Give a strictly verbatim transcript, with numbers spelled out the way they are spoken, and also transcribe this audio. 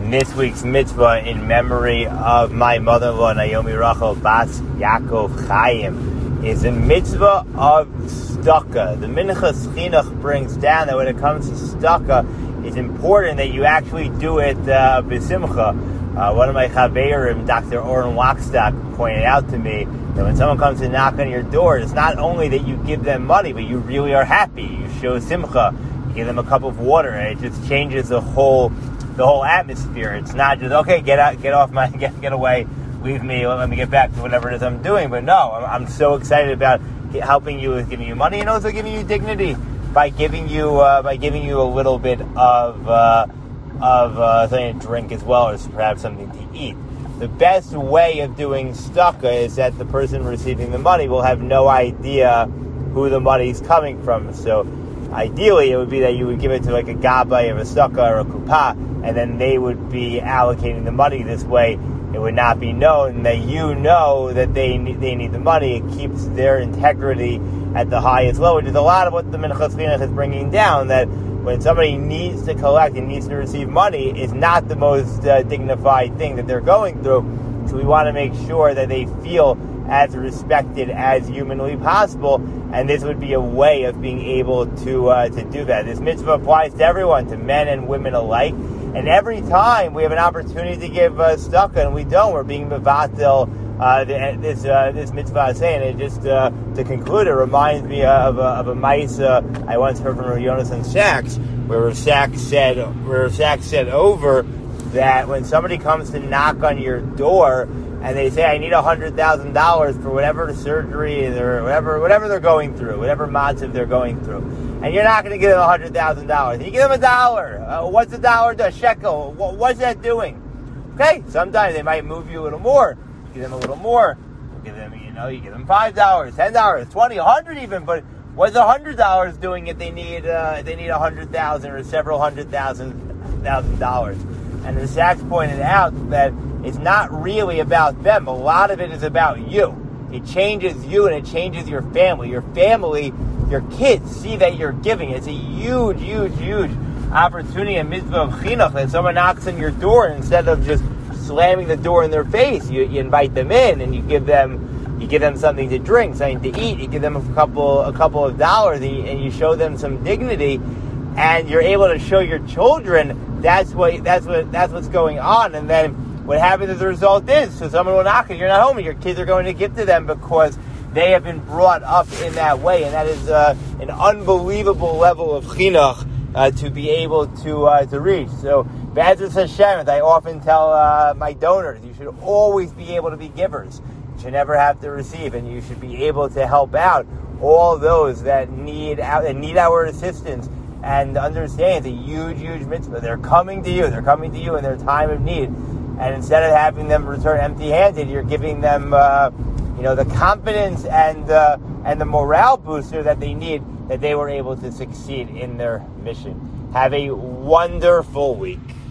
in this week's mitzvah in memory of my mother-in-law, Naomi Rachel Bas Yaakov Chaim, is a mitzvah of tzedakah. The Minchas Chinuch brings down that when it comes to tzedakah, it's important that you actually do it uh, b'simcha. Uh, one of my chaverim, Doctor Oren Wachstock, pointed out to me that when someone comes to knock on your door, it's not only that you give them money, but you really are happy. You show simcha. You give them a cup of water, and it just changes the whole the whole atmosphere. It's not just, okay, get out, get off my, get get away, leave me, let me get back to whatever it is I'm doing. But no, I'm, I'm so excited about helping you with giving you money and also giving you dignity by giving you uh, by giving you a little bit of uh, of uh, something to drink as well, or perhaps something to eat. The best way of doing tzedakah is that the person receiving the money will have no idea who the money is coming from. So ideally, it would be that you would give it to like a gabbai of a tzedakah or a kupah, and then they would be allocating the money this way. It would not be known that you know that they need, they need the money. It keeps their integrity at the highest level, which is a lot of what the Minchas Chinuch is bringing down, that when somebody needs to collect and needs to receive money, is not the most uh, dignified thing that they're going through. So we want to make sure that they feel as respected as humanly possible, and this would be a way of being able to uh, to do that. This mitzvah applies to everyone, to men and women alike, and every time we have an opportunity to give uh, tzedakah and we don't, we're being mevatel uh, this uh, this mitzvah saying. And just uh, to conclude, it reminds me of a, of a ma'isa I once heard from Rav Yonasan Sachs, where Rav Sachs said, where Rav Sachs said over that when somebody comes to knock on your door and they say, I need a hundred thousand dollars for whatever surgery or whatever whatever they're going through, whatever matzav they're going through, and you're not going to give them a hundred thousand dollars. You give them a dollar. Uh, what's a dollar to a shekel? What, what's that doing? Okay, sometimes they might move you a little more. You give them a little more. You give them, you know, you give them five dollars, ten dollars, twenty, a hundred even. But what's a hundred dollars doing if they need uh, they need a hundred thousand or several hundred thousand thousand dollars? And the Sachs pointed out that it's not really about them. A lot of it is about you. It changes you and it changes your family. Your family, your kids see that you're giving. It's a huge, huge, huge opportunity and mitzvah of chinuch that someone knocks on your door, and instead of just slamming the door in their face, you, you invite them in and you give them you give them something to drink, something to eat. You give them a couple a couple of dollars and you, and you show them some dignity, and you're able to show your children that's what that's what that's what's going on. And then what happens as a result is, so someone will knock and you're not home, and your kids are going to give to them because they have been brought up in that way, and that is uh, an unbelievable level of chinuch uh, to be able to uh, to reach. So, B'ezras Hashem, I often tell uh, my donors, you should always be able to be givers. You should never have to receive, and you should be able to help out all those that need out that need our assistance. And understand it's a huge, huge mitzvah. They're coming to you. They're coming to you in their time of need. And instead of having them return empty-handed, you're giving them, uh, you know, the confidence and uh, and the morale booster that they need, that they were able to succeed in their mission. Have a wonderful week.